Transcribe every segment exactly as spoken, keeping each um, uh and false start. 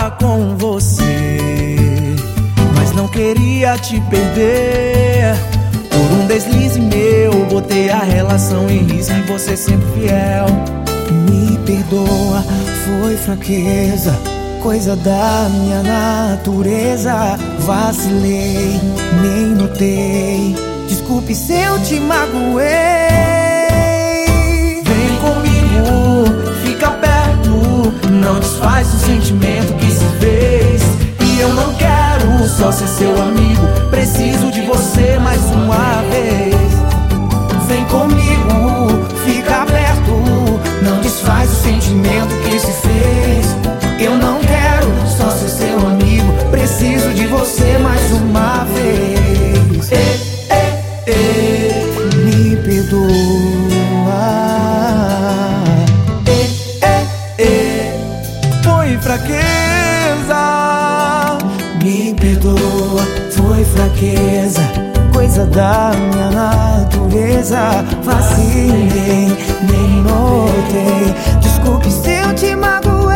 ficar com você, mas não queria te perder. Por um deslize meu, botei a relação em risco e você sempre fiel. Me perdoa, foi fraqueza, coisa da minha natureza. Vacilei, nem notei, desculpe se eu te magoei. Vem comigo, fica perto, não desfaz o sentimento que se fez. E eu não quero só ser seu amigo, preciso de você mais uma vez. Vem comigo, fica perto, não desfaz o sentimento que se fez. Eu não quero só ser seu amigo, preciso de você mais uma vez. Ei, ei, ei, me perdoa. Ei, ei, ei, foi fraqueza. Me perdoa, foi fraqueza, coisa da minha natureza. Vacilei, nem notei, desculpe se eu te magoei.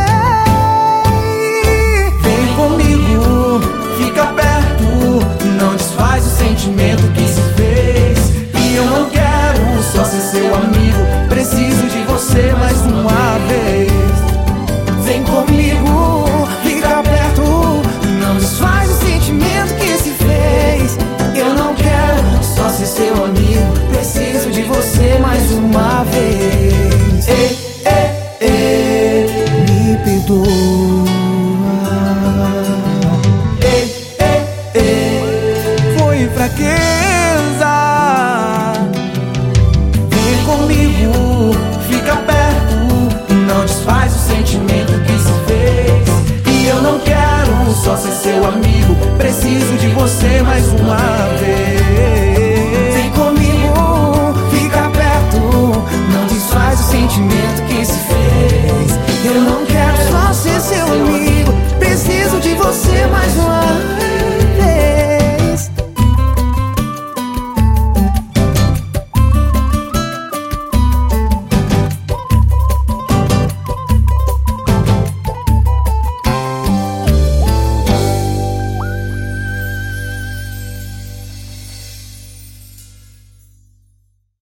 Vem comigo, fica perto, não desfaz o sentimento que se fez. E eu não quero só ser seu amigo, preciso de você mais uma vez. Vem comigo, fica perto, não desfaz o sentimento que se fez. Eu não quero só ser seu amigo, preciso de você mais uma vez. Ei, ei, ei, me perdoa. Ei, ei, ei, foi fraqueza. Vem comigo, fica perto, não desfaz o sentimento que se fez. E eu não quero só ser seu amigo, preciso de você mais uma vez. Vem comigo, fica perto, não desfaz o sentimento